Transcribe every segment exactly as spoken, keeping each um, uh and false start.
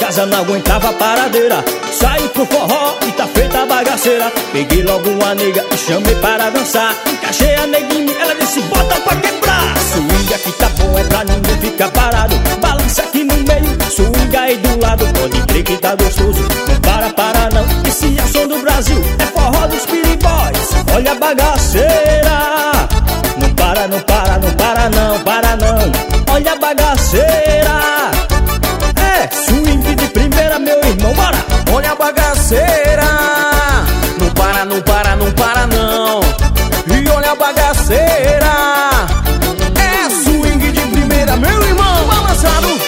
casa, não aguentava a paradeira. Saí pro forró e tá feita a bagaceira. Peguei logo uma nega e chamei para dançar. Encaixei a nega em mim, ela disse bota pra quebrar. Swing aqui tá bom, é pra ninguém ficar parado. Balança aqui no meio, swing aí do lado. Pode crer que tá gostoso, não para, para não. Esse é o som do Brasil, é forró dos Speedy Boys. Olha a bagaceira. Não para, não para, não para não, para não. Olha a bagaceira. É swing de primeira, meu irmão, bora. Olha a bagaceira. Não para, não para, não para não. E olha a bagaceira. É swing de primeira, meu irmão, balançado.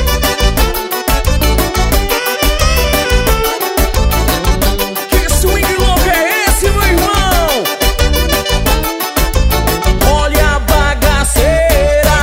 Que swing louco é esse, meu irmão? Olha a bagaceira.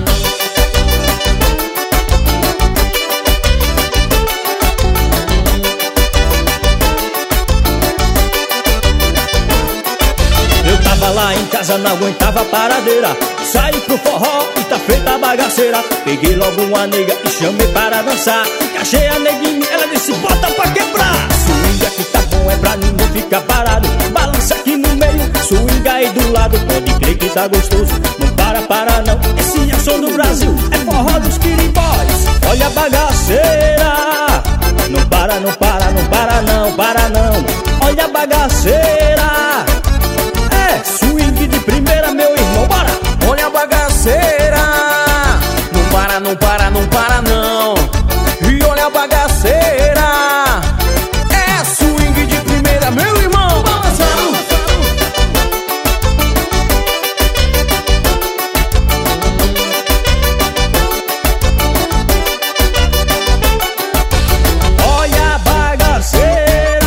Eu tava lá em casa, não aguentava a paradeira. Saí pro forró e tá feita a bagaceira. Peguei logo uma nega e chamei para dançar. Encaixei a nega em mim, ela disse bota pra quebrar. Swing aqui tá bom, é pra ninguém ficar parado. Balança aqui no meio, swing aí do lado. Pode crer que tá gostoso, não para, para não. Esse é o som do Brasil, é forró dos Speedy Boys. Olha a bagaceira. Não para, não para, não para não, para não. Olha a bagaceira. É swing de primeira, meu irmão, bora. Olha a bagaceira. Não para, não para, não para não. E olha a bagaceira. É swing de primeira, meu irmão, balançado. Olha a bagaceira.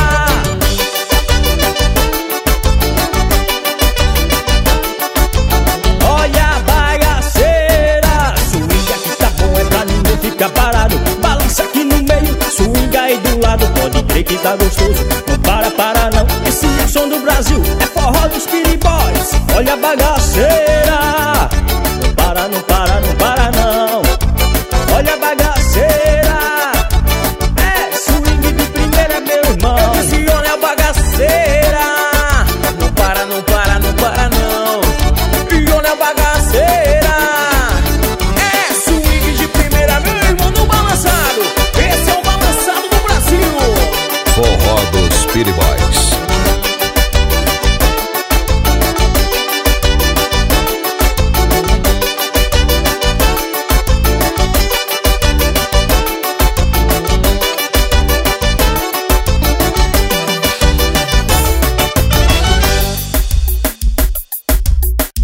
Olha a bagaceira. Swing aqui tá bom, é pra ninguém ficar parado. Balança aqui no meio, swing aí do lado. Pode crer que tá gostoso, não para, para não. Esse é o som do Brasil, é forró dos Speedy Boys. Olha a bagaceira.